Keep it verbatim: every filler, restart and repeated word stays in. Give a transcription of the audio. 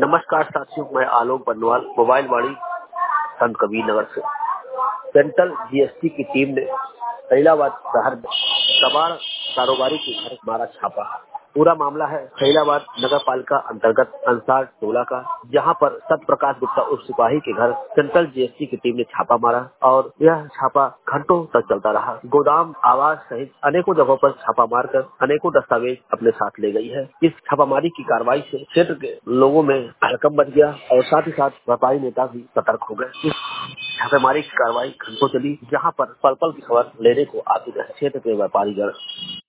नमस्कार साथियों, मैं आलोक बर्नवाल मोबाइल वाड़ी संत कबीर नगर से। सेंट्रल जीएसटी की टीम ने फैजाबाद शहर में कबाड़ कारोबारी के घर मारा छापा। पूरा मामला है फैजाबाद नगर पालिका अंतर्गत अंसार टोला का, जहां पर सत्य प्रकाश गुप्ता उर्फ सिपाही के घर सेंट्रल जीएसटी की टीम ने छापा मारा और यह छापा घंटों तक चलता रहा। गोदाम, आवास सहित अनेकों जगहों पर छापा मारकर अनेकों दस्तावेज अपने साथ ले गई है। इस छापामारी की कार्रवाई से क्षेत्र के लोगों में हड़कंप मच गया और साथ ही साथ व्यापारी नेता भी सतर्क हो गए। इस छापेमारी की कार्रवाई घंटों चली, जहां पर पल पल की खबर लेने को आतुर है क्षेत्र के व्यापारीगण।